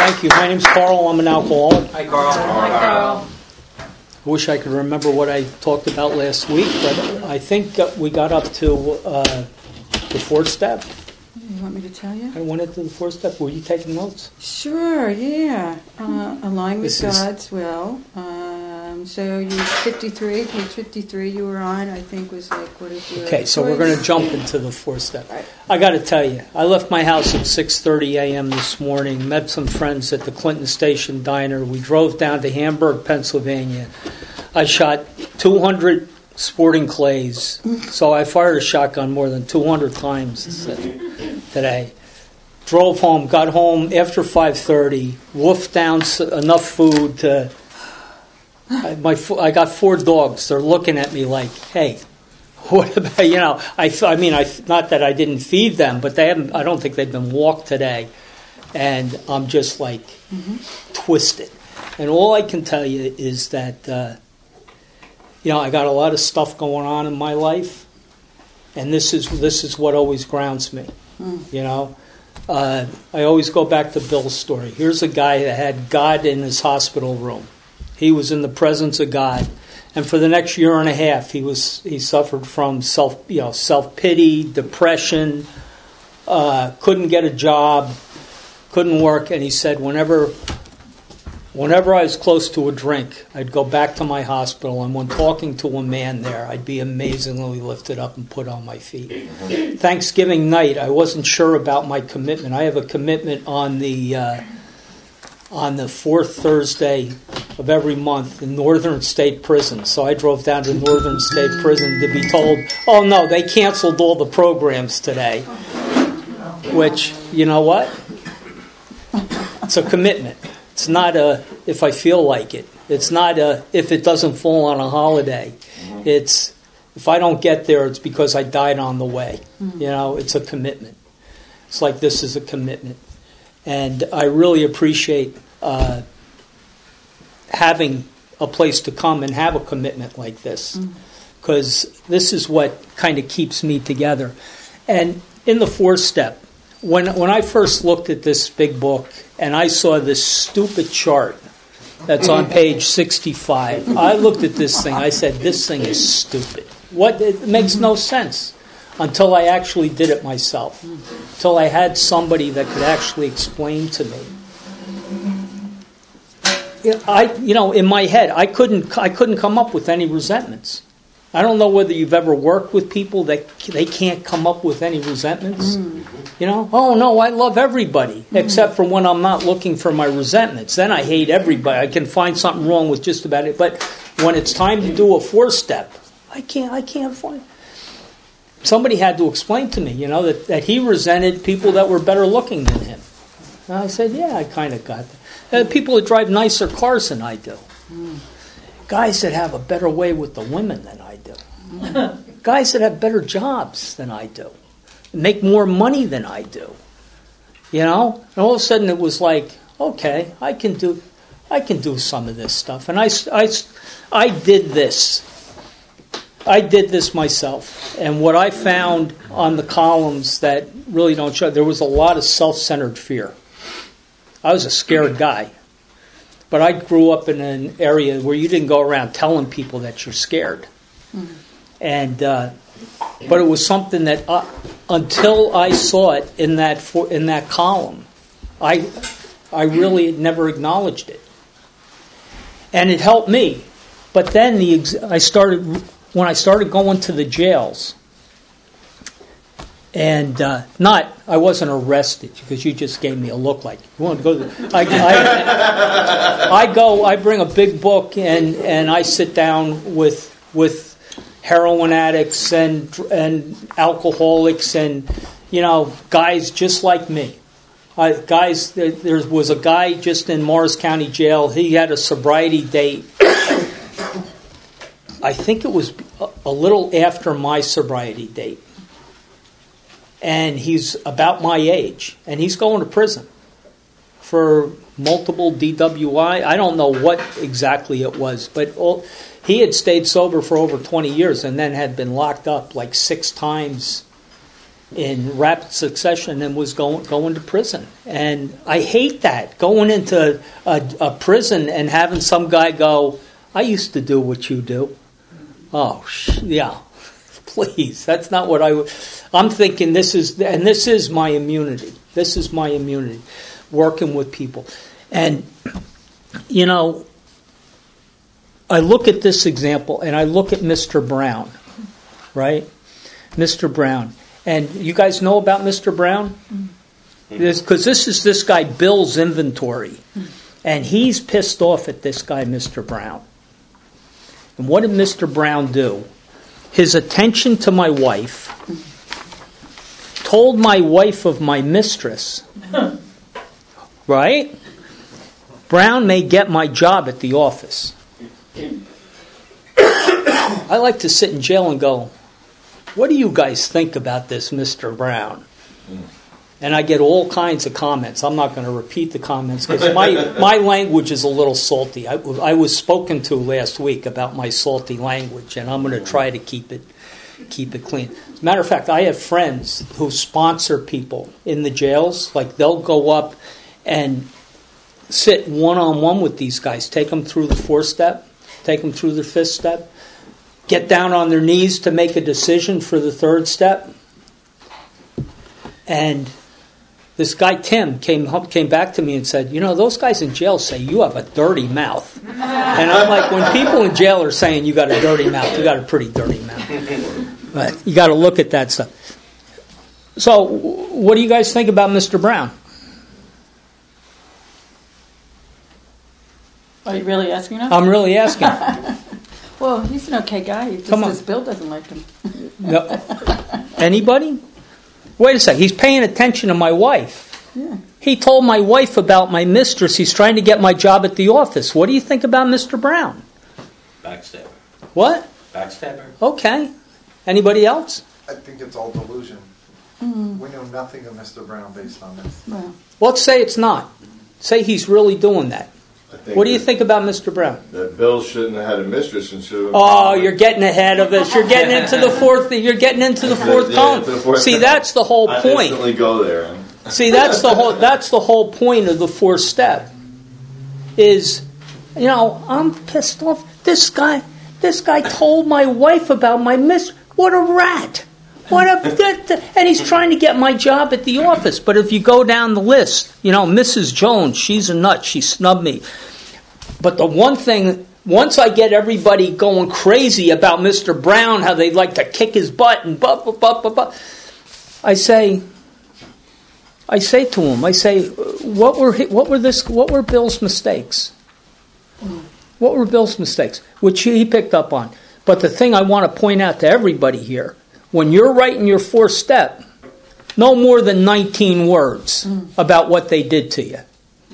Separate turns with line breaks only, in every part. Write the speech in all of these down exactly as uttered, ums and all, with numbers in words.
Thank you. My name's Carl. I'm an alcoholic.
Hi, Carl.
Hi, Carl.
I wish I could remember what I talked about last week, but I think we got up to uh, the fourth step.
You want me to tell you?
I went into the fourth step. Were you taking notes?
Sure, yeah. Uh, align with
This is-
God's will. Um, so you fifty-three, page fifty-three you were on, I think was like, what is your
Okay, so we're
choice?
going to jump into the fourth step.
Right.
I got to tell you, I left my house at six thirty a.m. this morning, met some friends at the Clinton Station Diner. We drove down to Hamburg, Pennsylvania. I shot two hundred sporting clays, so I fired a shotgun more than two hundred times today. Drove home, got home after five thirty, wolfed down s- enough food to... I, my, fo- I got four dogs. They're looking at me like, hey, what about, you know, I, I mean, I, not that I didn't feed them, but they haven't, I don't think they've been walked today. And I'm just like
Mm-hmm.
twisted. And all I can tell you is that, uh, you know, I got a lot of stuff going on in my life. And this is this is what always grounds me,
Mm.
you know. Uh, I always go back to Bill's story. Here's a guy that had God in his hospital room. He was in the presence of God, and for the next year and a half, he was he suffered from self you know self pity, depression, uh, couldn't get a job, couldn't work, and he said whenever whenever I was close to a drink, I'd go back to my hospital, and when talking to a man there, I'd be amazingly lifted up and put on my feet. Thanksgiving night, I wasn't sure about my commitment. I have a commitment on the uh, on the fourth Thursday of every month in Northern State Prison. So I drove down to Northern State Prison to be told, oh no, they canceled all the programs today. Which, you know what? It's a commitment. It's not a if I feel like it. It's not a if it doesn't fall on a holiday. It's if I don't get there, it's because I died on the way. You know, it's a commitment. It's like this is a commitment. And I really appreciate uh, having a place to come and have a commitment like this, because this is what kind of keeps me together. And in the fourth step, when when I first looked at this big book and I saw this stupid chart that's on page sixty-five, I looked at this thing. I said, "This thing is stupid. What? It makes no sense." Until I actually did it myself, until I had somebody that could actually explain to me. You know, I, you know, in my head, I couldn't, I couldn't come up with any resentments. I don't know whether you've ever worked with people that they can't come up with any resentments. Mm. You know, oh no, I love everybody mm. except for when I'm not looking for my resentments. Then I hate everybody. I can find something wrong with just about it. But when it's time to do a fourth step, I can't, I can't find. Somebody had to explain to me, you know, that, that he resented people that were better looking than him. And I said, yeah, I kind of got that. Uh, people that drive nicer cars than I do. Mm. Guys that have a better way with the women than I do. Mm. Guys that have better jobs than I do. Make more money than I do. You know? And all of a sudden it was like, okay, I can do, I can do some of this stuff. And I, I, I did this. I did this myself, and what I found on the columns that really don't show, there was a lot of self-centered fear. I was a scared guy, but I grew up in an area where you didn't go around telling people that you're scared. Mm-hmm. And uh, but it was something that uh, until I saw it in that for, in that column, I I really never acknowledged it, and it helped me. But then the ex- I started. When I started going to the jails, and uh, not, I wasn't arrested because you just gave me a look like you want to go. To the, I, I, I go, I bring a big book and, and I sit down with with heroin addicts and and alcoholics and you know guys just like me. Uh, guys, there, there was a guy just in Morris County Jail. He had a sobriety date. I think it was a little after my sobriety date. And he's about my age. And he's going to prison for multiple D W I. I don't know what exactly it was. But all, he had stayed sober for over twenty years and then had been locked up like six times in rapid succession and was going going to prison. And I hate that, going into a, a prison and having some guy go, I used to do what you do. Oh, sh- yeah, please. That's not what I would. I'm thinking this is, and this is my immunity. This is my immunity, working with people. And, you know, I look at this example and I look at Mister Brown, right? Mister Brown. And you guys know about Mister Brown? Because mm-hmm. this is this guy Bill's inventory. And he's pissed off at this guy, Mister Brown. And what did Mister Brown do? His attention to my wife, told my wife of my mistress, right? Brown may get my job at the office. I like to sit in jail and go, what do you guys think about this, Mister Brown? And I get all kinds of comments. I'm not going to repeat the comments because my, my language is a little salty. I, I was spoken to last week about my salty language, and I'm going to try to keep it keep it clean. As a matter of fact, I have friends who sponsor people in the jails. Like they'll go up and sit one-on-one with these guys, take them through the fourth step, take them through the fifth step, get down on their knees to make a decision for the third step. And this guy, Tim, came came back to me and said, you know, those guys in jail say you have a dirty mouth. And I'm like, when people in jail are saying you got a dirty mouth, you got a pretty dirty mouth. But you got to look at that stuff. So what do you guys think about Mister Brown?
Are you really asking us?
I'm really asking.
Well, he's an okay guy. It's just his Bill doesn't like him.
No. Anybody? Wait a second. He's paying attention to my wife.
Yeah.
He told my wife about my mistress. He's trying to get my job at the office. What do you think about Mister Brown?
Backstabber.
What?
Backstabber.
Okay. Anybody else?
I think it's all delusion.
Mm.
We know nothing of Mister Brown based on this.
Well,
Let's say it's not. Say he's really doing that.
I think
What do you
that-
think about Mister Brown?
That Bill shouldn't have had a mistress and should have.
Oh, you're getting ahead of us. You're getting into the fourth. You're getting into the fourth
Yeah,
column.
into the fourth
See,
column.
that's the whole
I
point.
instantly go there.
See, that's the whole. That's the whole point of the fourth step. Is, you know, I'm pissed off. This guy. This guy told my wife about my miss. What a rat. What a, and he's trying to get my job at the office. But if you go down the list, you know, Missus Jones, she's a nut. She snubbed me. But the one thing, once I get everybody going crazy about Mister Brown, how they like to kick his butt and blah, blah, blah, blah, blah, I say, I say to him, I say, what were what were this? What were Bill's mistakes? What were Bill's mistakes? Which he picked up on. But the thing I want to point out to everybody here, when you're writing your fourth step, no more than nineteen words about what they did to you.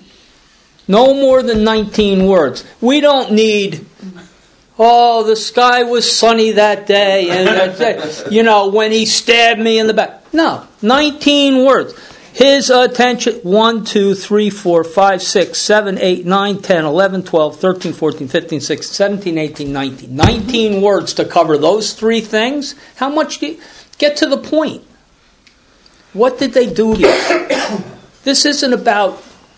No more than nineteen words. We don't need, oh, the sky was sunny that day, and you know, when he stabbed me in the back. No, nineteen words. His attention, one, two, three, four, five, six, seven, eight, nine, ten, eleven, twelve, thirteen, fourteen, fifteen, sixteen, seventeen, eighteen, nineteen. nineteen words to cover those three things. How much do you, get to the point. What did they do to you? This isn't about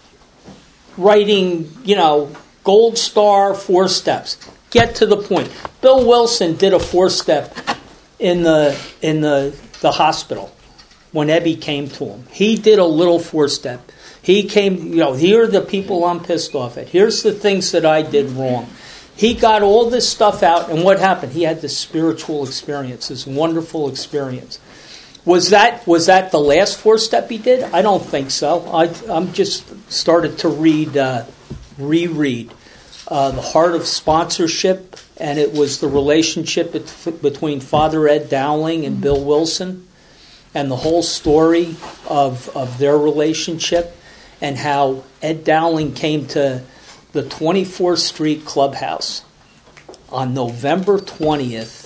writing, you know, gold star four steps. Get to the point. Bill Wilson did a four step in the in the, the hospital when Ebby came to him. He did a little four step. He came, you know, here are the people I'm pissed off at. Here's the things that I did wrong. He got all this stuff out, and what happened? He had this spiritual experience, this wonderful experience. Was that was that the last four step he did? I don't think so. I I'm just started to read, uh, reread uh, The Heart of Sponsorship, and it was the relationship bet- between Father Ed Dowling and Bill Wilson, and the whole story of of their relationship, and how Ed Dowling came to the twenty-fourth Street Clubhouse on November twentieth.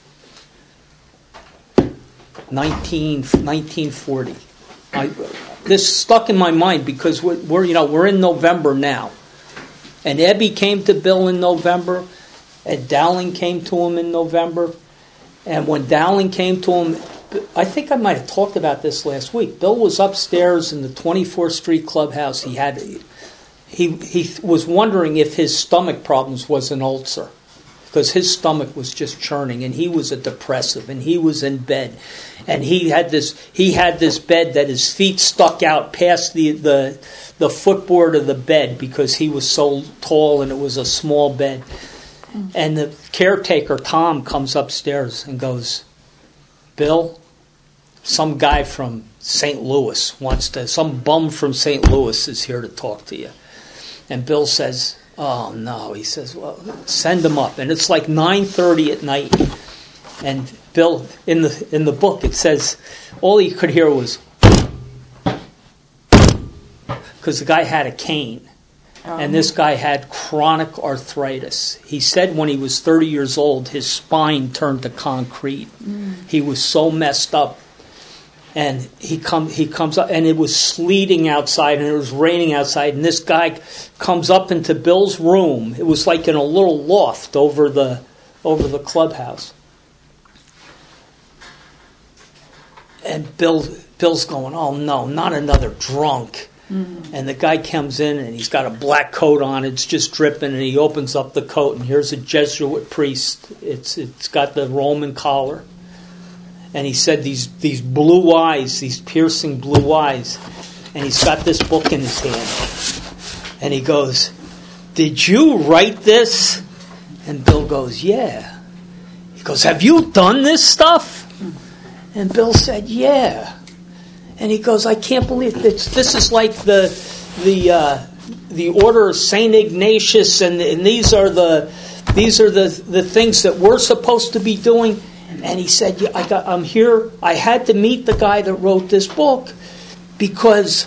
nineteen, nineteen forty. I, this stuck in my mind because we're, we're, you know, we're in November now, and Ebby came to Bill in November, and Dowling came to him in November, and when Dowling came to him, I think I might have talked about this last week. Bill was upstairs in the twenty-fourth Street Clubhouse. He had, he he was wondering if his stomach problems was an ulcer, because his stomach was just churning, and he was a depressive, and he was in bed, and he had this he had this bed that his feet stuck out past the the the footboard of the bed because he was so tall and it was a small bed. And the caretaker, Tom, comes upstairs and goes, Bill, some guy from Saint Louis wants to, some bum from Saint Louis is here to talk to you. And Bill says, oh no, he says, well, send him up. And it's like nine thirty at night. And Bill, in the in the book, it says, all he could hear was, because the guy had a cane. And this guy had chronic arthritis. He said when he was thirty years old, his spine turned to concrete. Mm. He was so messed up. And he come he comes up, and it was sleeting outside, and it was raining outside. And this guy comes up into Bill's room. It was like in a little loft over the over the clubhouse. And Bill Bill's going, oh no, not another drunk. Mm-hmm. And the guy comes in and he's got a black coat on. It's just dripping, and he opens up the coat, and here's a Jesuit priest. It's it's got the Roman collar, and he said these these blue eyes, these piercing blue eyes, and he's got this book in his hand, and he goes, "Did you write this?" And Bill goes, "Yeah." He goes, "Have you done this stuff?" And Bill said, "Yeah." And he goes, I can't believe this. This is like the the uh, the order of Saint Ignatius, and, and these are the these are the, the things that we're supposed to be doing. And he said, yeah, I got, I'm here. I had to meet the guy that wrote this book because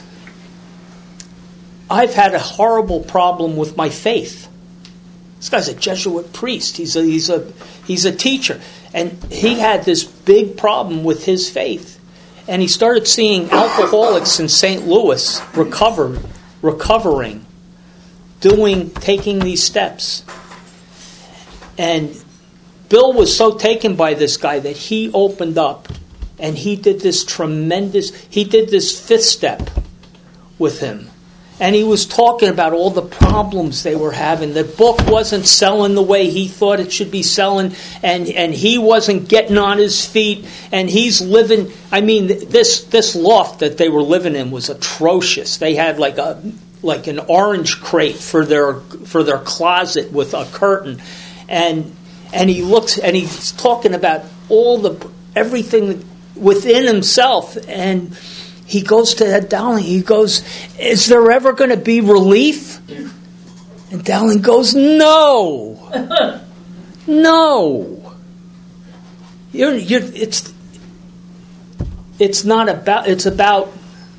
I've had a horrible problem with my faith. This guy's a Jesuit priest. He's a he's a he's a teacher, and he had this big problem with his faith. And he started seeing alcoholics in Saint Louis recover, recovering, doing, taking these steps. And Bill was so taken by this guy that he opened up, and he did this tremendous, he did this fifth step with him. And he was talking about all the problems they were having. The book wasn't selling the way he thought it should be selling, and, and he wasn't getting on his feet, and he's living, I mean, this this loft that they were living in was atrocious. They had like a like an orange crate for their for their closet with a curtain. And and he looks and he's talking about all the everything within himself, and he goes to Ed Dowling. He goes, is there ever going to be relief? And Dowling goes, no. No. You're, you're, it's, it's not about, it's about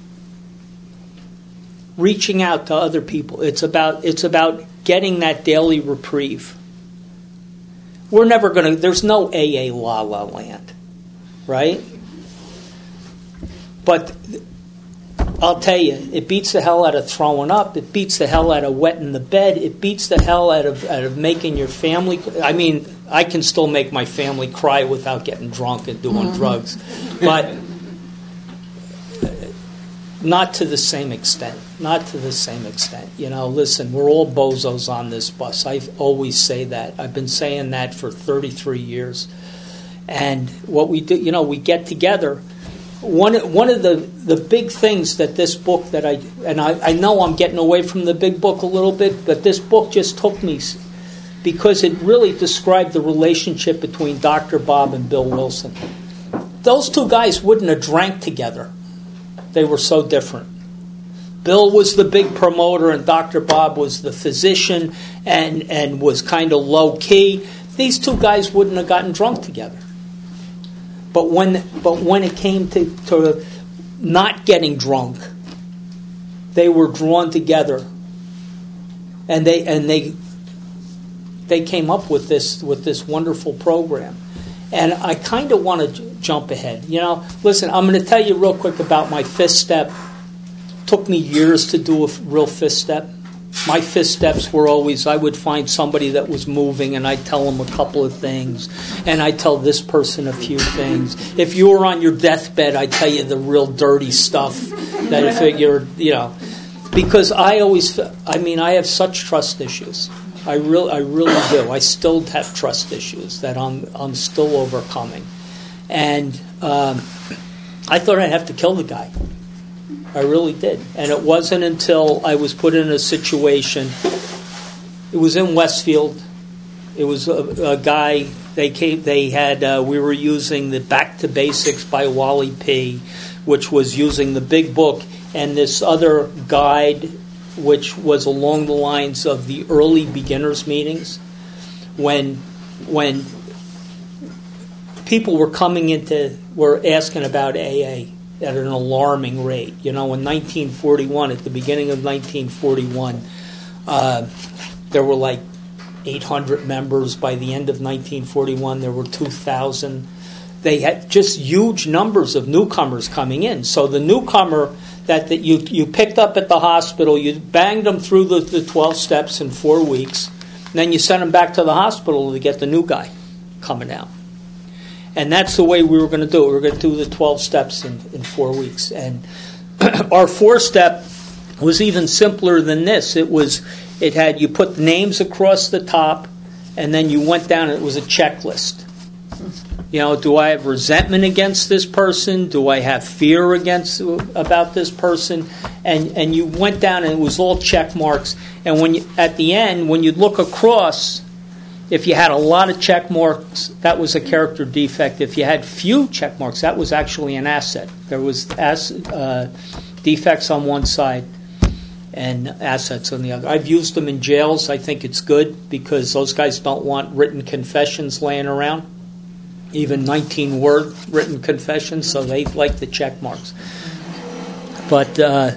reaching out to other people. It's about, it's about getting that daily reprieve. We're never going to, there's no A A La La Land, right? But I'll tell you, it beats the hell out of throwing up. It beats the hell out of wetting the bed. It beats the hell out of out of making your family. I mean, I can still make my family cry without getting drunk and doing mm-hmm. drugs, but not to the same extent. Not to the same extent. You know, listen, we're all bozos on this bus. I always say that. I've been saying that for thirty-three years. And what we do, you know, we get together. One one of the, the big things that this book that I and I, I know I'm getting away from the big book a little bit, but this book just took me because it really described the relationship between Doctor Bob and Bill Wilson. Those two guys wouldn't have drank together. They were so different. Bill was the big promoter, and Doctor Bob was the physician and, and was kind of low key. These two guys wouldn't have gotten drunk together. But when but when it came to, to not getting drunk, they were drawn together, and they and they they came up with this with this wonderful program. And I kind of want to j- jump ahead. You know, listen, I'm going to tell you real quick about my fifth step. It took me years to do a real fifth step. my fifth steps were always, I would find somebody that was moving and I'd tell them a couple of things, and I'd tell this person a few things. If you were on your deathbed, I'd tell you the real dirty stuff that if you're, you know, because I always, I mean, I have such trust issues. I really, I really do. I still have trust issues that I'm, I'm still overcoming, and um, I thought I'd have to kill the guy. I really did. And it wasn't until I was put in a situation, it was in Westfield. It was a, a guy, they came, they had, uh, we were using the Back to Basics by Wally P., which was using the big book, and this other guide, which was along the lines of the early beginners meetings, when, when people were coming into, were asking about A A. At an alarming rate. You know, in nineteen forty-one, at the beginning of nineteen forty-one, uh, there were like eight hundred members. By the end of nineteen forty-one, there were two thousand. They had just huge numbers of newcomers coming in. So the newcomer that, that you, you picked up at the hospital, you banged them through the, the twelve steps in four weeks, and then you sent them back to the hospital to get the new guy coming out. And that's the way we were going to do it. We were going to do the twelve steps in, in four weeks. And our four-step was even simpler than this. It was, it had, you put names across the top, and then you went down and it was a checklist. You know, do I have resentment against this person? Do I have fear against about this person? And and you went down and it was all check marks. And when you, at the end, when you look across, if you had a lot of check marks, that was a character defect. If you had few check marks, that was actually an asset. There was as, uh, defects on one side and assets on the other. I've used them in jails. I think it's good because those guys don't want written confessions laying around, even nineteen-word written confessions, so they like the check marks. But uh,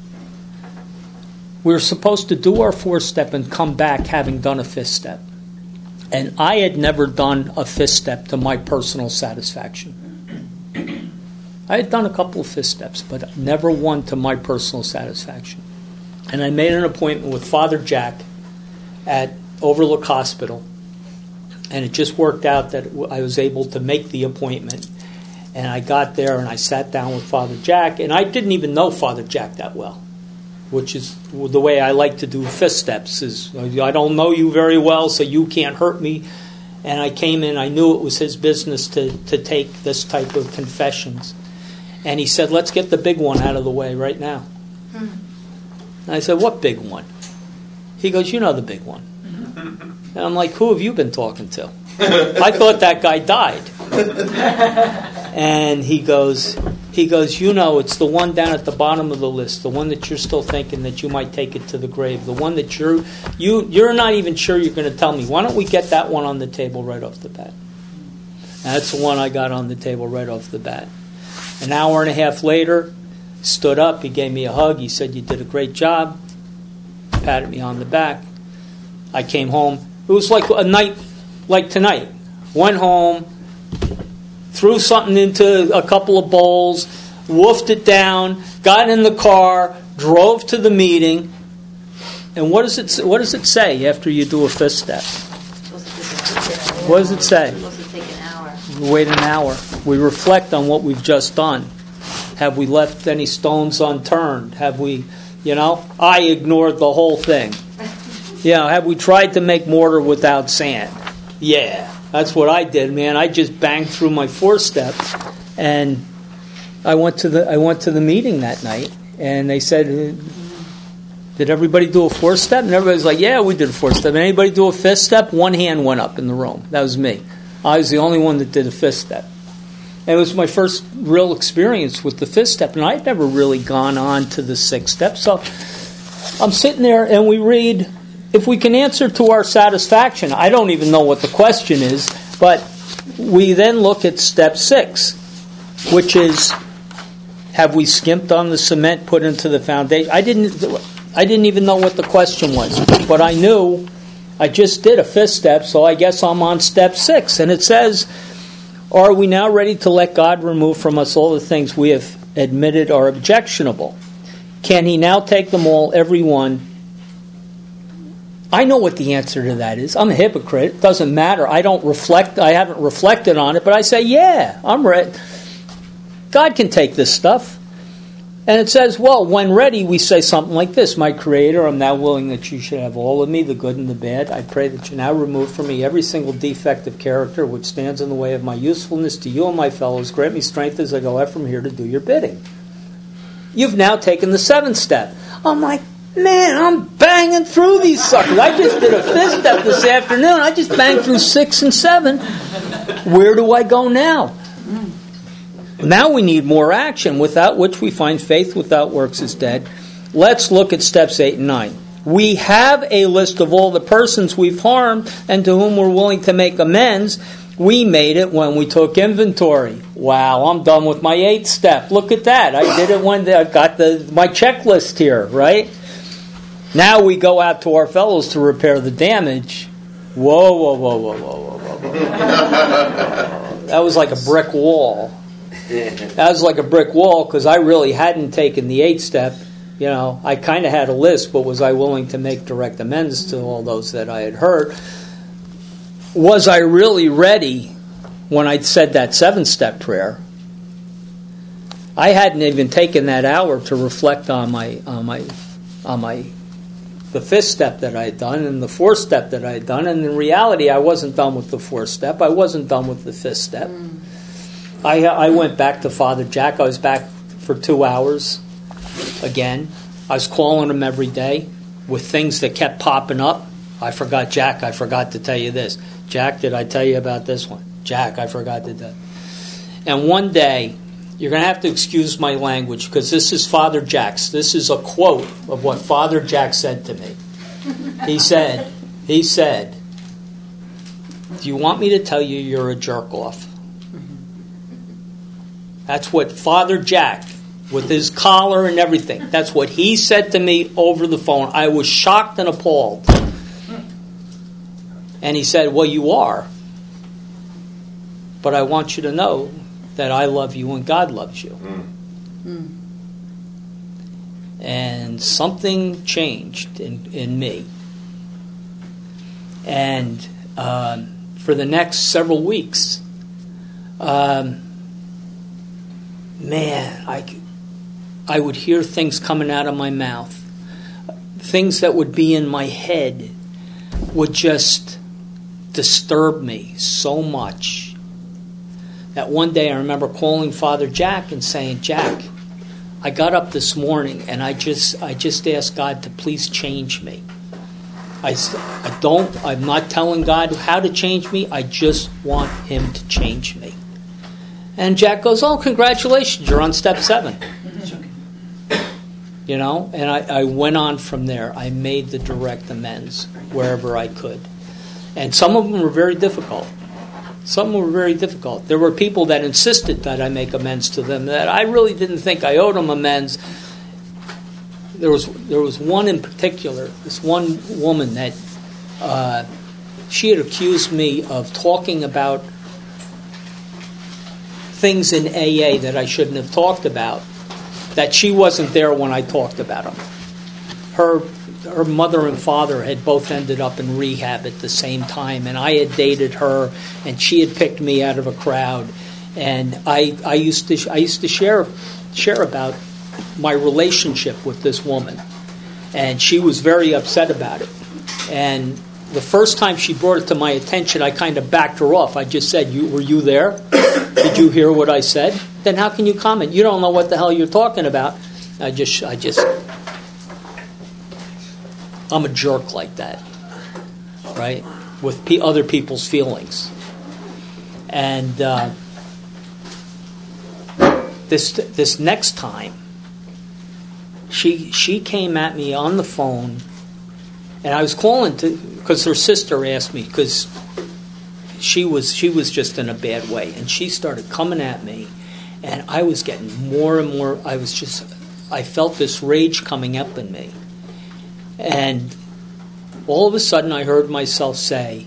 we were supposed to do our fourth step and come back having done a fifth step. And I had never done a fifth step to my personal satisfaction. I had done a couple of fifth steps, but never one to my personal satisfaction. And I made an appointment with Father Jack at Overlook Hospital. And it just worked out that I was able to make the appointment. And I got there and I sat down with Father Jack. And I didn't even know Father Jack that well, which is the way I like to do fifth steps. Is I don't know you very well, so you can't hurt me. And I came in, I knew it was his business to, to take this type of confessions. And he said, let's get the big one out of the way right now. Hmm. And I said, what big one? He goes, you know the big one. And I'm like, who have you been talking to? I thought that guy died. And he goes, he goes, you know, it's the one down at the bottom of the list, the one that you're still thinking that you might take it to the grave, the one that you're you you're not even sure you're going to tell me. Why don't we get that one on the table right off the bat? And that's the one I got on the table right off the bat. An hour and a half later, stood up, he gave me a hug, he said, you did a great job, patted me on the back. I came home. It was like a night like tonight. Went home, threw something into a couple of bowls, woofed it down, got in the car, drove to the meeting. And what does it what does it say after you do a fifth step? What does it say?
It's supposed to take an hour.
We wait an hour. We reflect on what we've just done. Have we left any stones unturned? Have we, you know, I ignored the whole thing. You know, have we tried to make mortar without sand? Yeah, that's what I did, man. I just banged through my four steps, and I went to the I went to the meeting that night, and they said, "Did everybody do a four step?" And everybody's like, "Yeah, we did a four step." Anybody do a fifth step? One hand went up in the room. That was me. I was the only one that did a fifth step. And it was my first real experience with the fifth step, and I'd never really gone on to the sixth step. So I'm sitting there, and we read, if we can answer to our satisfaction. I don't even know what the question is, but we then look at step six, which is, have we skimped on the cement put into the foundation? I didn't I didn't even know what the question was, but I knew I just did a fifth step, so I guess I'm on step six. And it says, are we now ready to let God remove from us all the things we have admitted are objectionable? Can he now take them all, every one, I know what the answer to that is. I'm a hypocrite. It doesn't matter. I don't reflect. I haven't reflected on it, but I say, yeah, I'm ready. God can take this stuff. And it says, well, when ready, we say something like this. My Creator, I'm now willing that you should have all of me, the good and the bad. I pray that you now remove from me every single defect of character which stands in the way of my usefulness to you and my fellows. Grant me strength as I go out from here to do your bidding. You've now taken the seventh step. I'm like, man, I'm banging through these suckers. I just did a fifth step this afternoon. I just banged through six and seven. Where do I go now? Now we need more action, without which we find faith without works is dead. Let's look at steps eight and nine. We have a list of all the persons we've harmed and to whom we're willing to make amends. We made it when we took inventory. Wow, I'm done with my eighth step. Look at that. I did it when I got the my checklist here, right? Now we go out to our fellows to repair the damage. Whoa, whoa, whoa, whoa, whoa, whoa, whoa, whoa. That was like a brick wall. That was like a brick wall because I really hadn't taken the eighth step. You know, I kind of had a list, but was I willing to make direct amends to all those that I had hurt? Was I really ready when I said that seven-step prayer? I hadn't even taken that hour to reflect on my on my on my the fifth step that I had done and the fourth step that I had done. And in reality, I wasn't done with the fourth step. I wasn't done with the fifth step. Mm. I I went back to Father Jack. I was back for two hours again. I was calling him every day with things that kept popping up. I forgot, Jack, I forgot to tell you this. Jack, did I tell you about this one? Jack, I forgot to tell. And one day, you're going to have to excuse my language because this is Father Jack's. This is a quote of what Father Jack said to me. He said, he said, do you want me to tell you you're a jerk off? That's what Father Jack, with his collar and everything, that's what he said to me over the phone. I was shocked and appalled. And he said, well, you are. But I want you to know that I love you and God loves you. Mm. And something changed in, in me. And um, for the next several weeks, um, man, I, I would hear things coming out of my mouth. Things that would be in my head would just disturb me so much that one day I remember calling Father Jack and saying, Jack, I got up this morning and I just I just asked God to please change me. I, I don't, I'm not telling God how to change me. I just want Him to change me. And Jack goes, oh, congratulations, you're on step seven. You know, and I, I went on from there. I made the direct amends wherever I could. And some of them were very difficult. Some were very difficult. There were people that insisted that I make amends to them that I really didn't think I owed them amends. There was there was one in particular, this one woman that uh, she had accused me of talking about things in A A that I shouldn't have talked about, that she wasn't there when I talked about them. Her her mother and father had both ended up in rehab at the same time, and I had dated her, and she had picked me out of a crowd, and I I used to I used to share share about my relationship with this woman, and she was very upset about it. And the first time she brought it to my attention, I kind of backed her off. I just said, "You were you there? Did you hear what I said? Then how can you comment? You don't know what the hell you're talking about." I just I just. I'm a jerk like that, right? With p- other people's feelings. And uh, this this next time, she she came at me on the phone, and I was calling to because her sister asked me because she was she was just in a bad way, and she started coming at me, and I was getting more and more. I was just I felt this rage coming up in me. And all of a sudden I heard myself say,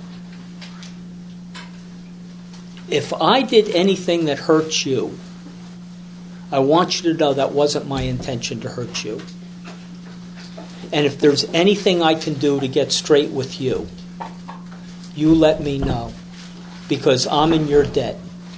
if I did anything that hurts you, I want you to know that wasn't my intention to hurt you. And if there's anything I can do to get straight with you, you let me know, because I'm in your debt.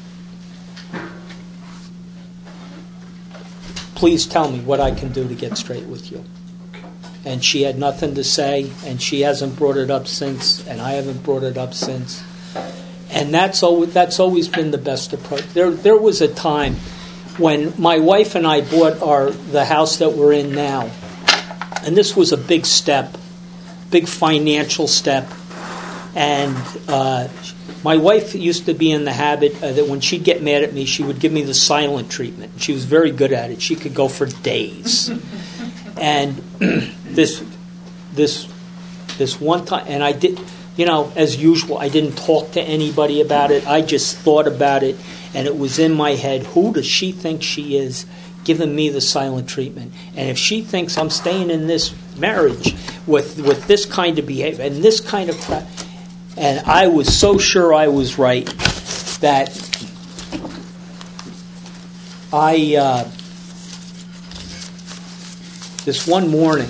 Please tell me what I can do to get straight with you. And she had nothing to say, and she hasn't brought it up since, and I haven't brought it up since. And that's always, that's always been the best approach. There there was a time when my wife and I bought our the house that we're in now, and this was a big step, big financial step. And uh, my wife used to be in the habit uh, that when she'd get mad at me, she would give me the silent treatment. She was very good at it. She could go for days. And this, this, this one time, and I did, you know, as usual, I didn't talk to anybody about it. I just thought about it, and it was in my head. Who does she think she is, giving me the silent treatment? And if she thinks I'm staying in this marriage with with this kind of behavior and this kind of crap, and I was so sure I was right that I. Uh, This one morning,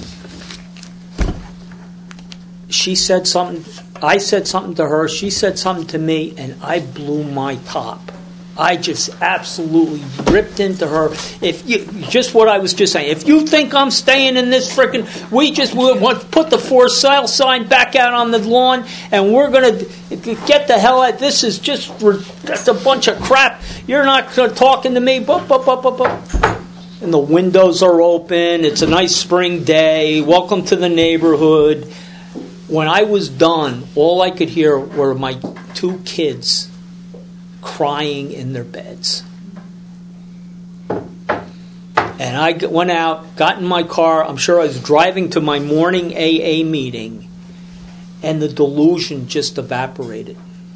she said something, I said something to her, she said something to me, and I blew my top. I just absolutely ripped into her. If you, just what I was just saying, if you think I'm staying in this frickin', we just we want to put the for sale sign back out on the lawn, and we're going to get the hell out. This is just, that's a bunch of crap. You're not talking to me. Bup, bup, bup, bup, bup. And the windows are open. It's a nice spring day. Welcome to the neighborhood. When I was done, all I could hear were my two kids crying in their beds. And I went out, got in my car. I'm sure I was driving to my morning A A meeting, and the delusion just evaporated.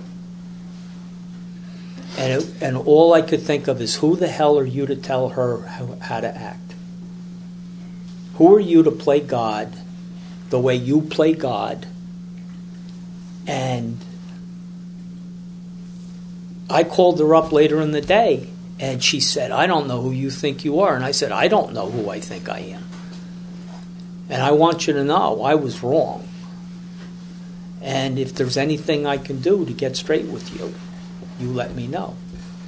And it, and all I could think of is, who the hell are you to tell her how, how to act? Who are you to play God the way you play God? And I called her up later in the day, and she said, I don't know who you think you are. And I said, I don't know who I think I am. And I want you to know I was wrong. And if there's anything I can do to get straight with you, you let me know.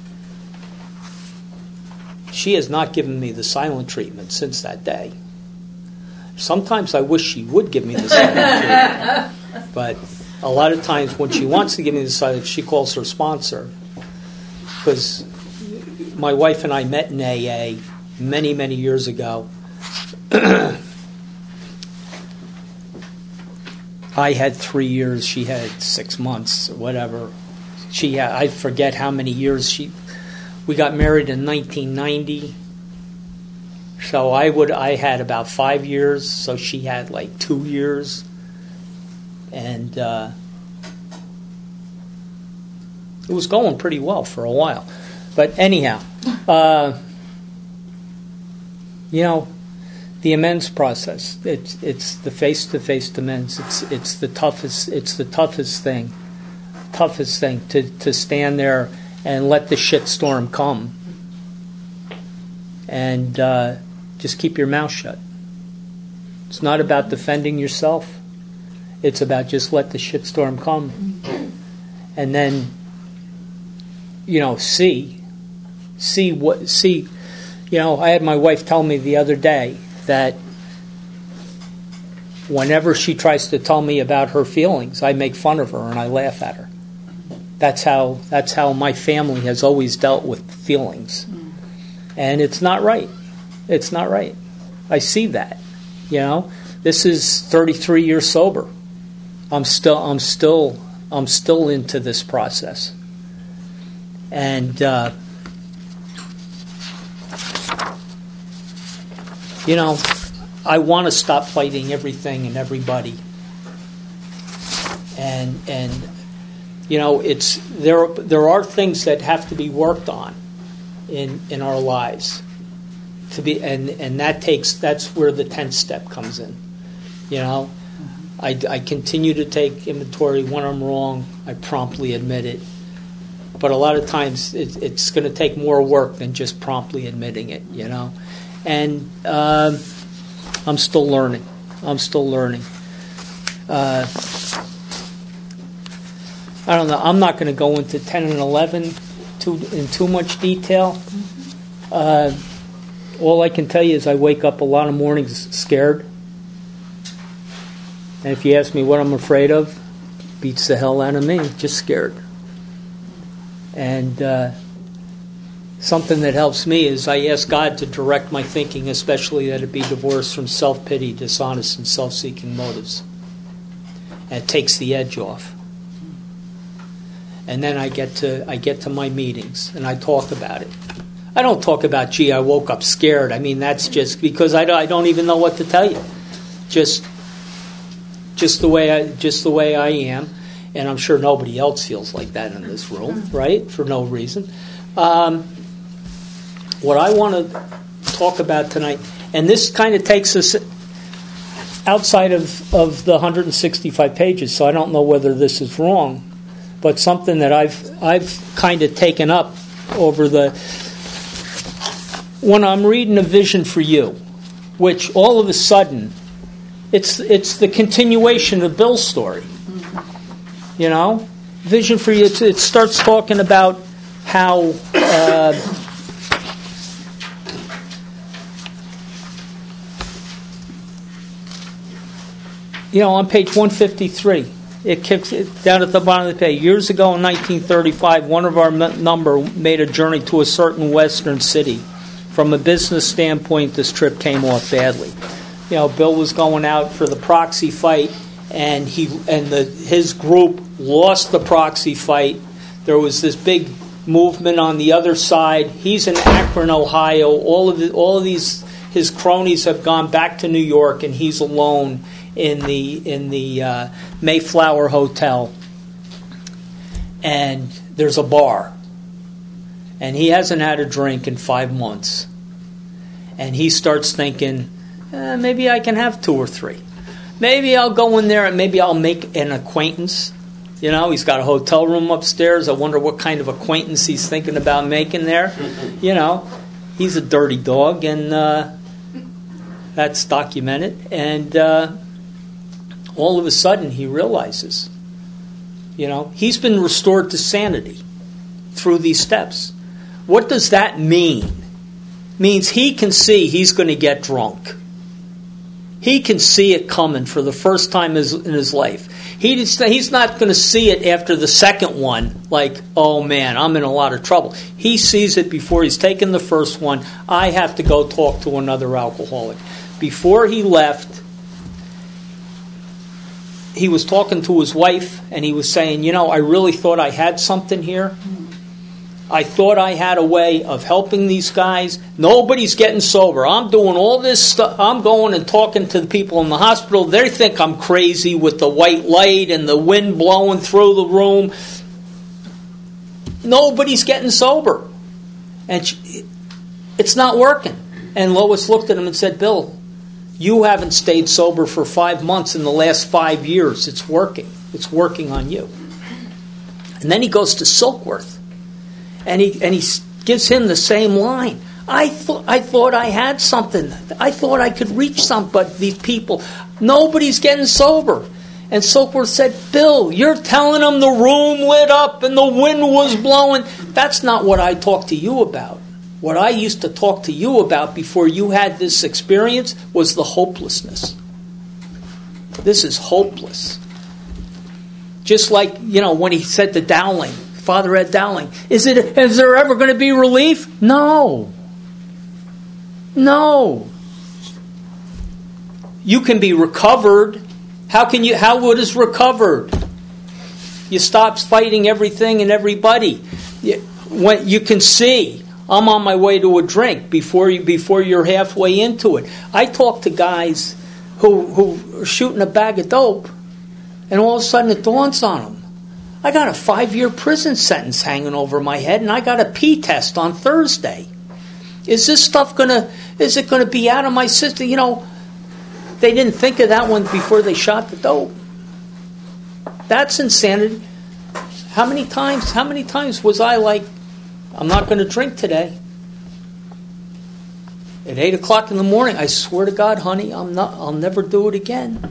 She has not given me the silent treatment since that day. Sometimes I wish she would give me the silent treatment. But a lot of times when she wants to give me the silent, she calls her sponsor. Because my wife and I met in A A many, many years ago. I had three years, she had six months, or whatever. She had, I forget how many years she. We got married in nineteen ninety, so I would I had about five years. So she had like two years, and uh, it was going pretty well for a while. But anyhow, uh, you know, the amends process. It's it's the face to face amends. It's it's the toughest. It's the toughest thing. toughest thing to, to stand there and let the shitstorm come and uh, just keep your mouth shut. It's not about defending yourself. It's about just let the shitstorm come. And then, you know, see, see what, see, you know, I had my wife tell me the other day that whenever she tries to tell me about her feelings, I make fun of her and I laugh at her. That's how that's how my family has always dealt with feelings. Mm. And it's not right. It's not right. I see that. You know, this is thirty-three years sober. I'm still I'm still I'm still into this process. And uh, you know, I want to stop fighting everything and everybody. And and you know, it's there. There are things that have to be worked on in in our lives to be, and, and that takes. That's where the tenth step comes in. You know, I, I continue to take inventory when I'm wrong. I promptly admit it, but a lot of times it, it's going to take more work than just promptly admitting it. You know, and um, I'm still learning. I'm still learning. Uh, I don't know. I'm not going to go into ten and eleven too, in too much detail. Uh, all I can tell you is I wake up a lot of mornings scared. And if you ask me what I'm afraid of, beats the hell out of me. Just scared. And uh, something that helps me is I ask God to direct my thinking, especially that it be divorced from self-pity, dishonest, and self-seeking motives. And it takes the edge off. And then I get to I get to my meetings and I talk about it. I don't talk about, gee, I woke up scared. I mean, that's just because I don't, I don't even know what to tell you. Just just the way I just the way I am, and I'm sure nobody else feels like that in this room, right? For no reason. Um, what I want to talk about tonight, and this kind of takes us outside of, of the one hundred sixty-five pages, so I don't know whether this is wrong, but something that I've I've kind of taken up over the when I'm reading A Vision for You, which all of a sudden it's it's the continuation of Bill's story. You know, Vision for You. It, it starts talking about how. Uh, You know, on page one fifty-three, it kicks it down at the bottom of the page. Years ago in nineteen thirty-five, one of our number made a journey to a certain western city. From a business standpoint, this trip came off badly. You know, Bill was going out for the proxy fight, and he and the his group lost the proxy fight. There was this big movement on the other side. He's in Akron, Ohio. All of the, all of these his cronies have gone back to New York, and he's alone in the in the uh, Mayflower Hotel, and there's a bar, and he hasn't had a drink in five months, and he starts thinking, eh, maybe I can have two or three, maybe I'll go in there and maybe I'll make an acquaintance. You know, he's got a hotel room upstairs. I wonder what kind of acquaintance he's thinking about making there. You know, he's a dirty dog, and uh, that's documented, and uh, all of a sudden he realizes, you know, he's been restored to sanity through these steps. What does that mean? Means he can see he's going to get drunk. He can see it coming for the first time in his life. He just, he's not going to see it after the second one, like, oh man, I'm in a lot of trouble. He sees it before he's taken the first one. I have to go talk to another alcoholic. Before he left, he was talking to his wife, and he was saying, you know, I really thought I had something here. I thought I had a way of helping these guys. Nobody's getting sober. I'm doing all this stuff. I'm going and talking to the people in the hospital. They think I'm crazy with the white light and the wind blowing through the room. Nobody's getting sober. And she, it's not working. And Lois looked at him and said, Bill, you haven't stayed sober for five months in the last five years. It's working. It's working on you. And then he goes to Silkworth. And he and he gives him the same line. I thought I thought I had something. I thought I could reach some, but these people, nobody's getting sober. And Silkworth said, Bill, you're telling them the room lit up and the wind was blowing. That's not what I talked to you about. What I used to talk to you about before you had this experience was the hopelessness. This is hopeless. Just like, you know, when he said to Dowling, Father Ed Dowling, is it? Is there ever going to be relief? No. No. You can be recovered. How can you? How what is recovered? You stop fighting everything and everybody. When you can see, I'm on my way to a drink before you before you're halfway into it. I talk to guys who who are shooting a bag of dope, and all of a sudden it dawns on them. I got a five-year prison sentence hanging over my head, and I got a P test on Thursday. Is this stuff gonna? Is it gonna be out of my system? You know, they didn't think of that one before they shot the dope. That's insanity. How many times? How many times was I like, I'm not going to drink today? At eight o'clock in the morning, I swear to God, honey, I'm not. I'll never do it again.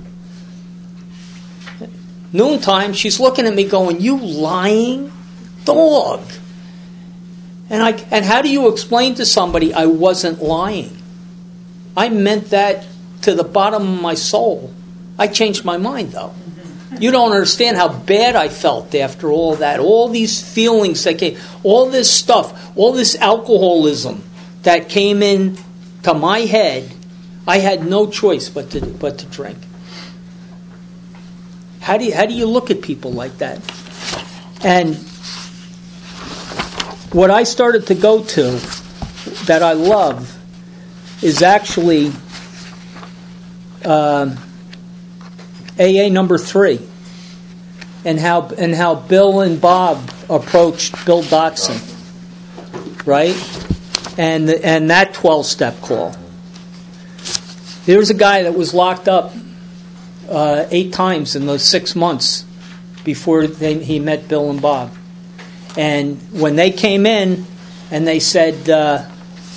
Noontime, she's looking at me going, "You lying dog." And I and how do you explain to somebody I wasn't lying? I meant that to the bottom of my soul. I changed my mind, though. You don't understand how bad I felt after all that. All these feelings that came, all this stuff, all this alcoholism that came in to my head. I had no choice but to but to drink. How do you, how do you look at people like that? And what I started to go to that I love is actually uh, A A number three, and how and how Bill and Bob approached Bill Dotson, right? And and that twelve-step call. There's a guy that was locked up uh, eight times in those six months before they, he met Bill and Bob. And when they came in and they said, uh,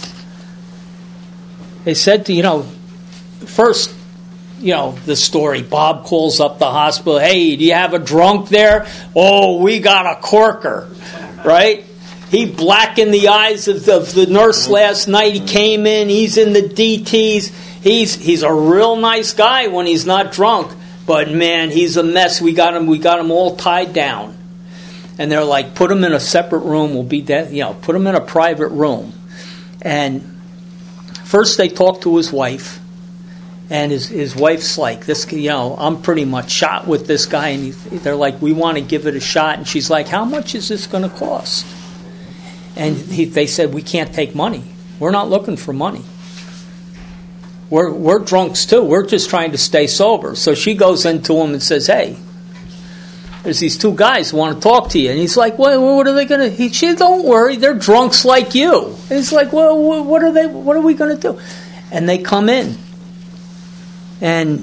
they said to, you know, first, you know, the story, Bob calls up the hospital, "Hey, do you have a drunk there?" "Oh, we got a corker," right? He blackened the eyes of the, of the nurse last night. He came in, he's in the D Ts. He's he's a real nice guy when he's not drunk, but man, he's a mess. We got him we got him all tied down. And they're like, "Put him in a separate room. We'll be dead. You know, put him in a private room." And first they talked to his wife, and his his wife's like, "This, you know, I'm pretty much shot with this guy." And he, they're like, "We want to give it a shot." And she's like, "How much is this going to cost?" And he, they said, "We can't take money. We're not looking for money. We're we're drunks too. We're just trying to stay sober." So she goes into him and says, "Hey, there's these two guys who want to talk to you." And he's like, "Well, what are they going to?" He said, "Don't worry, they're drunks like you." And he's like, "Well, what are they? What are we going to do?" And they come in, and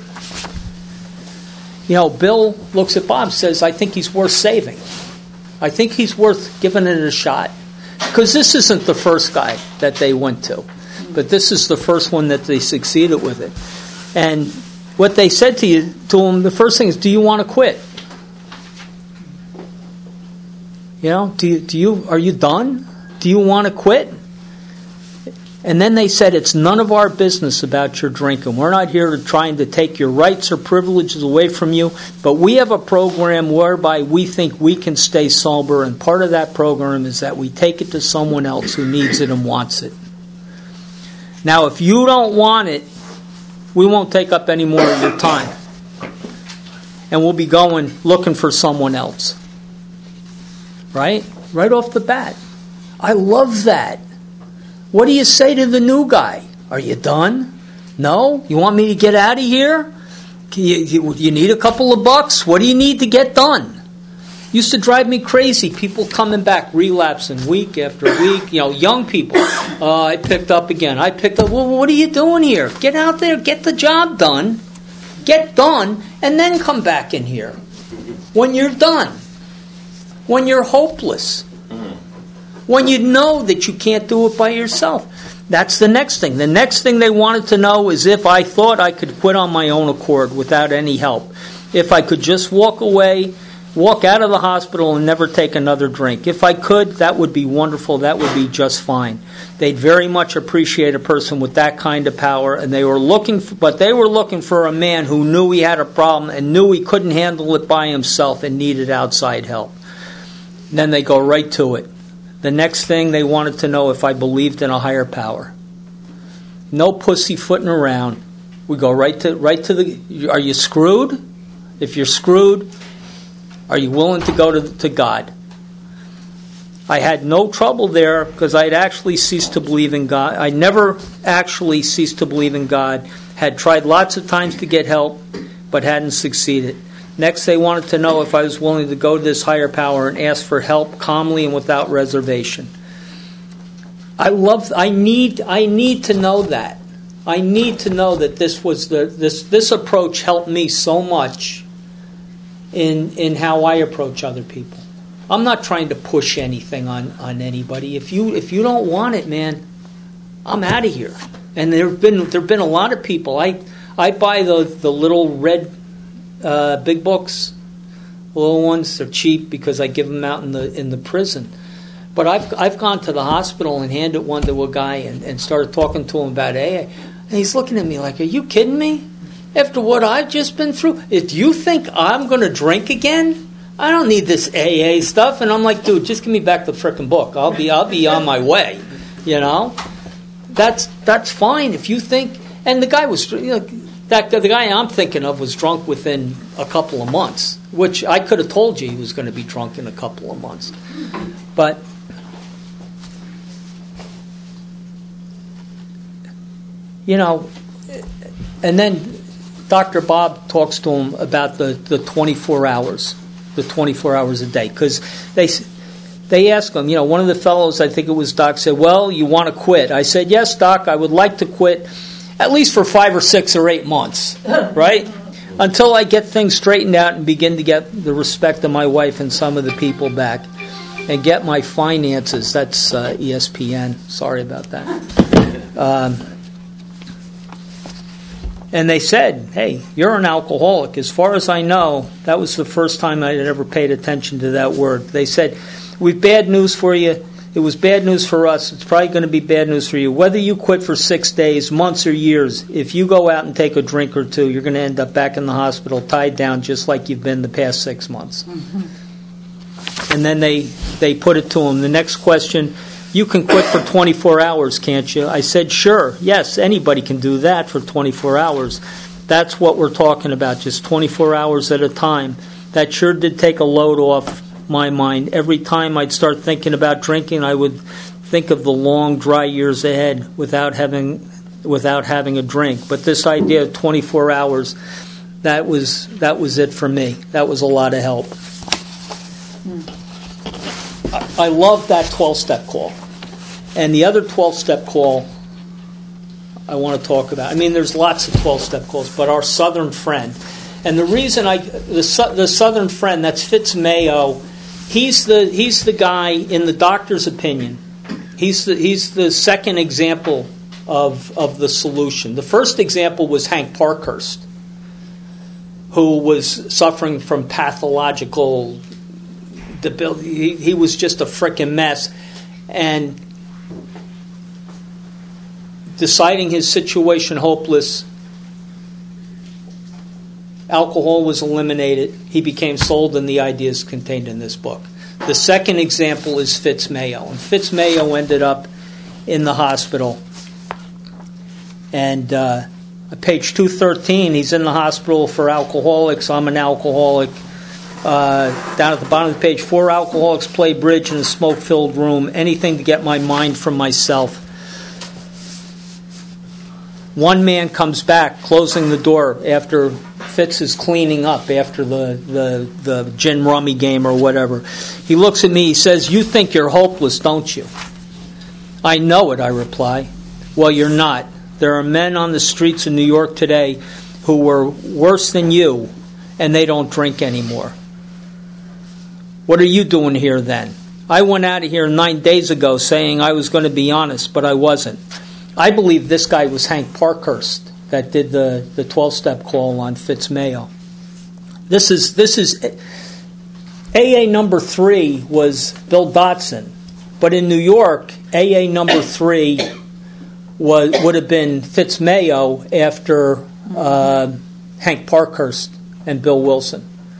you know, Bill looks at Bob and says, "I think he's worth saving. I think he's worth giving it a shot." Because this isn't the first guy that they went to, but this is the first one that they succeeded with it. And what they said to you, to him, the first thing is, "Do you want to quit? You know, do you, do you are you done? Do you want to quit?" And then they said, "It's none of our business about your drinking. We're not here to trying to take your rights or privileges away from you, but we have a program whereby we think we can stay sober, and part of that program is that we take it to someone else who needs it and wants it. Now, if you don't want it, we won't take up any more of your time, and we'll be going looking for someone else." Right? Right off the bat. I love that. What do you say to the new guy? "Are you done? No? You want me to get out of here? You, you, you need a couple of bucks? What do you need to get done?" Used to drive me crazy. People coming back, relapsing week after week. You know, young people. Uh, I picked up again. I picked up. Well, what are you doing here? Get out there. Get the job done. Get done. And then come back in here. When you're done. When you're hopeless. When you know that you can't do it by yourself. That's the next thing. The next thing they wanted to know is if I thought I could quit on my own accord without any help. If I could just walk away, walk out of the hospital and never take another drink. If I could, that would be wonderful. That would be just fine. They'd very much appreciate a person with that kind of power, and they were looking for, but they were looking for a man who knew he had a problem and knew he couldn't handle it by himself and needed outside help. And then they go right to it. The next thing, they wanted to know if I believed in a higher power. No pussyfooting around. We go right to right to the. Are you screwed? If you're screwed, are you willing to go to, to God? I had no trouble there because I had actually ceased to believe in God. I never actually ceased to believe in God. Had tried lots of times to get help, but hadn't succeeded. Next, they wanted to know if I was willing to go to this higher power and ask for help calmly and without reservation. I love. I need. I need to know that. I need to know that this was the this this approach helped me so much in in how I approach other people. I'm not trying to push anything on, on anybody. If you if you don't want it, man, I'm out of here. And there've been there've been a lot of people. I I buy the the little red uh, big books, little ones. They're cheap because I give them out in the in the prison. But I've I've gone to the hospital and handed one to a guy and, and started talking to him about A A. And he's looking at me like, "Are you kidding me? After what I've just been through, if you think I'm going to drink again, I don't need this A A stuff." And I'm like, "Dude, just give me back the frickin' book. I'll be I'll be on my way." You know, that's that's fine if you think. And the guy was, you know, that the guy I'm thinking of was drunk within a couple of months, which I could have told you he was going to be drunk in a couple of months, but. You know, and then Doctor Bob talks to him about the, the twenty-four hours, the twenty-four hours a day. Because they they ask him, you know, one of the fellows, I think it was Doc, said, "Well, you want to quit?" I said, "Yes, Doc, I would like to quit at least for five or six or eight months, right? Until I get things straightened out and begin to get the respect of my wife and some of the people back and get my finances." That's uh, E S P N. Sorry about that. Um And they said, "Hey, you're an alcoholic." As far as I know, that was the first time I had ever paid attention to that word. They said, "We've bad news for you. It was bad news for us. It's probably going to be bad news for you. Whether you quit for six days, months, or years, if you go out and take a drink or two, you're going to end up back in the hospital tied down just like you've been the past six months." Mm-hmm. And then they, they put it to him. The next question, "You can quit for twenty-four hours, can't you?" I said, "Sure, yes, anybody can do that for twenty-four hours. That's what we're talking about, just twenty-four hours at a time." That sure did take a load off my mind. Every time I'd start thinking about drinking, I would think of the long, dry years ahead without having without having a drink. But this idea of twenty-four hours, that was that was it for me. That was a lot of help. Mm. I, I love that twelve-step call. And the other twelve-step call I want to talk about. I mean, there's lots of twelve-step calls, but our Southern Friend. And the reason I the the Southern Friend, that's Fitz Mayo. He's the he's the guy in the doctor's opinion. He's the he's the second example of of the solution. The first example was Hank Parkhurst, who was suffering from pathological debility. He, he was just a frickin' mess, and deciding his situation hopeless, alcohol was eliminated. He became sold in the ideas contained in this book. The second example is Fitz Mayo. And Fitz Mayo ended up in the hospital. And uh, at page two thirteen, he's in the hospital for alcoholics. I'm an alcoholic. Uh, down at the bottom of the page, four alcoholics play bridge in a smoke-filled room. Anything to get my mind from myself. One man comes back, closing the door after Fitz is cleaning up after the, the, the gin rummy game or whatever. He looks at me, he says, "You think you're hopeless, don't you?" "I know it," I reply. "Well, you're not. There are men on the streets of New York today who were worse than you, and they don't drink anymore. What are you doing here then? I went out of here nine days ago saying I was going to be honest, but I wasn't." I believe this guy was Hank Parkhurst that did the, the twelve-step call on Fitz Mayo. This is this is A A number three was Bill Dotson, but in New York, A A number three was would have been Fitz Mayo after uh, Hank Parkhurst and Bill Wilson.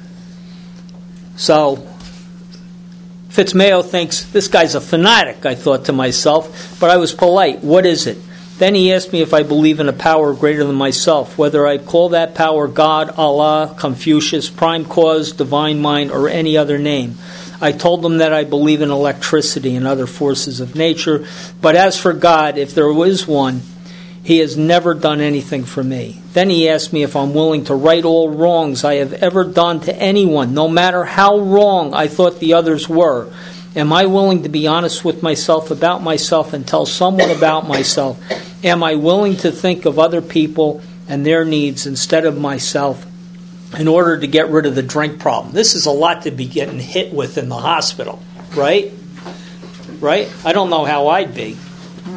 So Fitz Mayo thinks, this guy's a fanatic, I thought to myself, but I was polite. What is it? Then he asked me if I believe in a power greater than myself, whether I call that power God, Allah, Confucius, Prime Cause, Divine Mind, or any other name. I told him that I believe in electricity and other forces of nature, but as for God, if there is one, he has never done anything for me. Then he asked me if I'm willing to right all wrongs I have ever done to anyone, no matter how wrong I thought the others were. Am I willing to be honest with myself about myself and tell someone about myself? Am I willing to think of other people and their needs instead of myself in order to get rid of the drink problem? This is a lot to be getting hit with in the hospital, right? Right? I don't know how I'd be.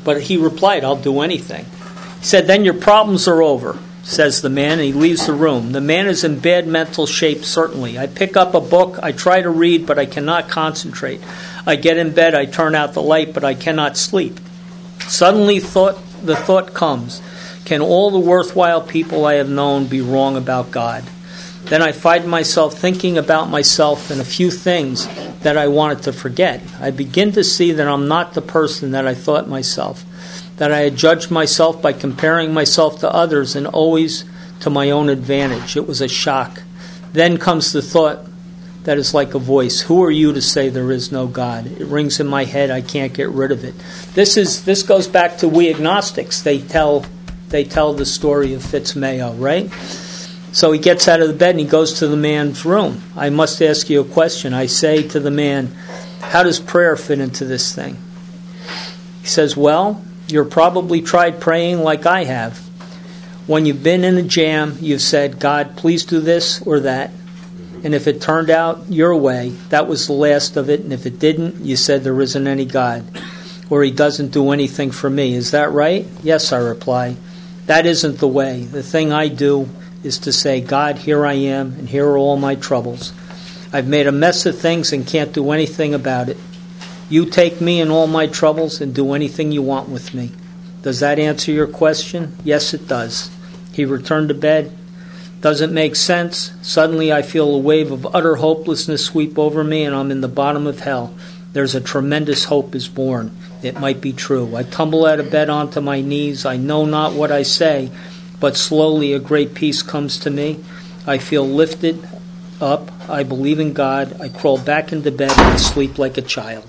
But he replied, I'll do anything. He said, then your problems are over, says the man, and he leaves the room. The man is in bad mental shape, certainly. I pick up a book, I try to read, but I cannot concentrate. I get in bed, I turn out the light, but I cannot sleep. Suddenly thought, the thought comes, can all the worthwhile people I have known be wrong about God? Then I find myself thinking about myself and a few things that I wanted to forget. I begin to see that I'm not the person that I thought myself, that I had judged myself by comparing myself to others and always to my own advantage. It was a shock. Then comes the thought that is like a voice. Who are you to say there is no God? It rings in my head. I can't get rid of it. This is this goes back to we agnostics. They tell they tell the story of Fitzmayo, right? So he gets out of the bed and he goes to the man's room. I must ask you a question. I say to the man, how does prayer fit into this thing? He says, well, you've probably tried praying like I have. When you've been in a jam, you've said, God, please do this or that. And if it turned out your way, that was the last of it. And if it didn't, you said there isn't any God, or he doesn't do anything for me. Is that right? Yes, I reply. That isn't the way. The thing I do is to say, God, here I am, and here are all my troubles. I've made a mess of things and can't do anything about it. You take me and all my troubles and do anything you want with me. Does that answer your question? Yes, it does. He returned to bed. Doesn't make sense. Suddenly I feel a wave of utter hopelessness sweep over me, and I'm in the bottom of hell. There's a tremendous hope is born. It might be true. I tumble out of bed onto my knees. I know not what I say, but slowly a great peace comes to me. I feel lifted up. I believe in God. I crawl back into bed and I sleep like a child.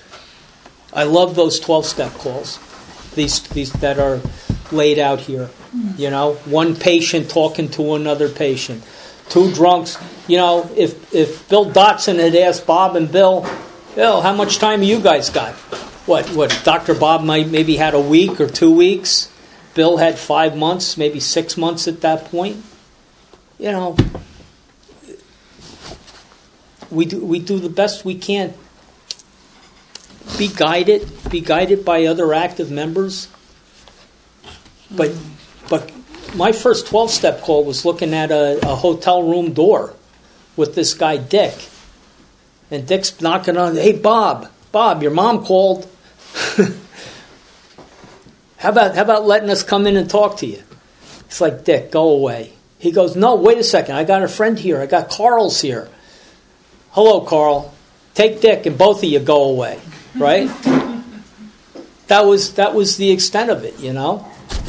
I love those twelve-step calls, these these that are laid out here. You know, one patient talking to another patient, two drunks. You know, if if Bill Dotson had asked Bob and Bill, Bill, how much time you guys got? What what? Doctor Bob might maybe had a week or two weeks. Bill had five months, maybe six months at that point. You know, we do we do the best we can. Be guided, be guided by other active members. But but my first twelve-step call was looking at a, a hotel room door with this guy Dick, and Dick's knocking on. Hey Bob, Bob, your mom called. How about how about letting us come in and talk to you? It's like, Dick, go away. He goes, no, wait a second. I got a friend here. I got Carl's here. Hello, Carl. Take Dick and both of you go away. Right? That was that was the extent of it, you know.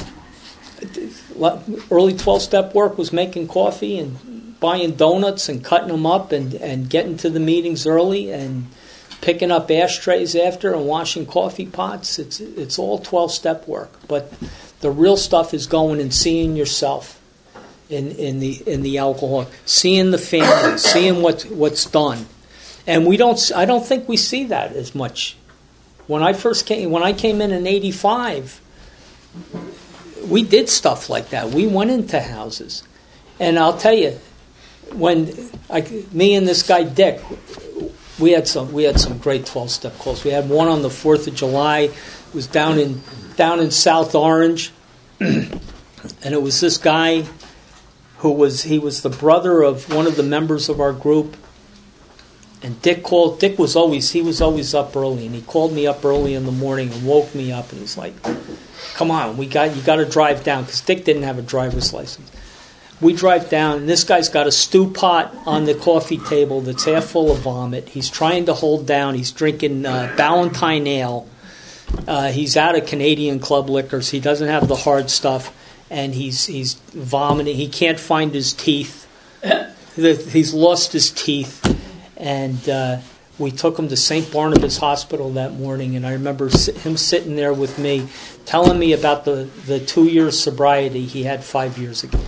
Early twelve-step work was making coffee and buying donuts and cutting them up and, and getting to the meetings early and picking up ashtrays after and washing coffee pots. It's it's all twelve-step work. But the real stuff is going and seeing yourself in, in the in the alcohol, seeing the family, seeing what what's done. And we don't I don't think we see that as much. When I first came when I came in in eighty-five, we did stuff like that. We went into houses. And I'll tell you, when I, me and this guy Dick, we had some we had some great twelve-step calls. We had one on the fourth of July. It was down in down in South Orange. And it was this guy who was he was the brother of one of the members of our group. And Dick called. Dick was always he was always up early, and he called me up early in the morning and woke me up. And he's like, "Come on, we got you got to drive down," because Dick didn't have a driver's license. We drive down, and this guy's got a stew pot on the coffee table that's half full of vomit. He's trying to hold down. He's drinking uh, Ballantine ale. Uh, he's out of Canadian Club liquors. He doesn't have the hard stuff, and he's he's vomiting. He can't find his teeth. He's lost his teeth. And uh, we took him to Saint Barnabas Hospital that morning, and I remember him sitting there with me, telling me about the, the two years sobriety he had five years ago.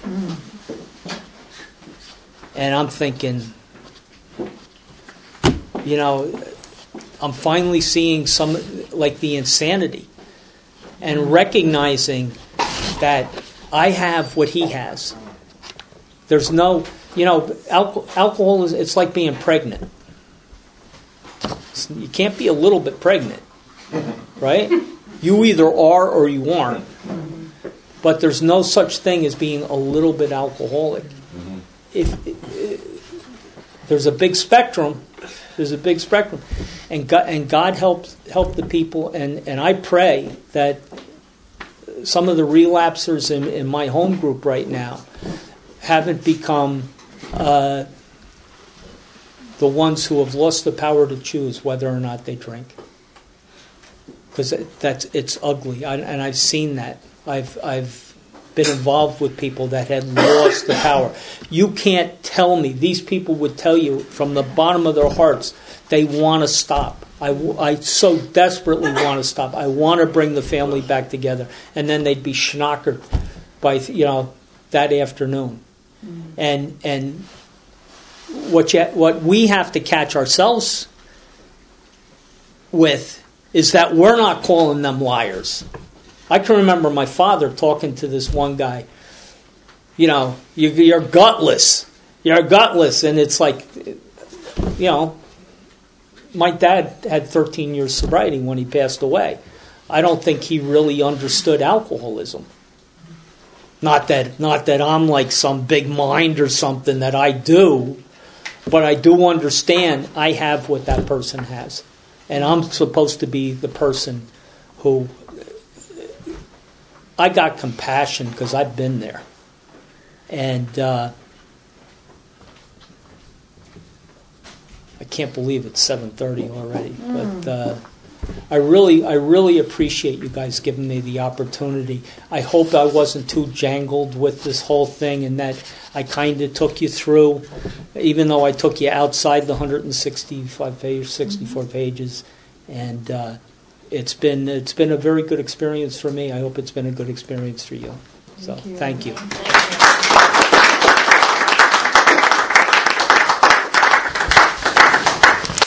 And I'm thinking, you know, I'm finally seeing some, like the insanity, and recognizing that I have what he has. There's no... You know, alcohol, alcohol is, it's like being pregnant. You can't be a little bit pregnant, right? You either are or you aren't. But there's no such thing as being a little bit alcoholic. Mm-hmm. If, if there's a big spectrum, there's a big spectrum, and God, and God helps help the people. And, and I pray that some of the relapsers in, in my home group right now haven't become uh, the ones who have lost the power to choose whether or not they drink. Because that's it's ugly, I, and I've seen that. I've I've been involved with people that had lost the power. You can't tell me. These people would tell you from the bottom of their hearts they want to stop. I, I so desperately want to stop. I want to bring the family back together. And then they'd be schnockered by, you know, that afternoon. Mm. And and what you, what we have to catch ourselves with is that we're not calling them liars. I can remember my father talking to this one guy, you know, you, you're gutless. You're gutless. And it's like, you know, my dad had thirteen years sobriety when he passed away. I don't think he really understood alcoholism. Not that, not that I'm like some big mind or something that I do, but I do understand I have what that person has. And I'm supposed to be the person who... I got compassion because I've been there. And uh, I can't believe it's seven thirty already. Mm. But uh, I really I really appreciate you guys giving me the opportunity. I hope I wasn't too jangled with this whole thing and that I kind of took you through, even though I took you outside the one hundred sixty-five pages, sixty-four mm-hmm. pages. And... Uh, It's been it's been a very good experience for me. I hope it's been a good experience for you. So, thank you. Thank you.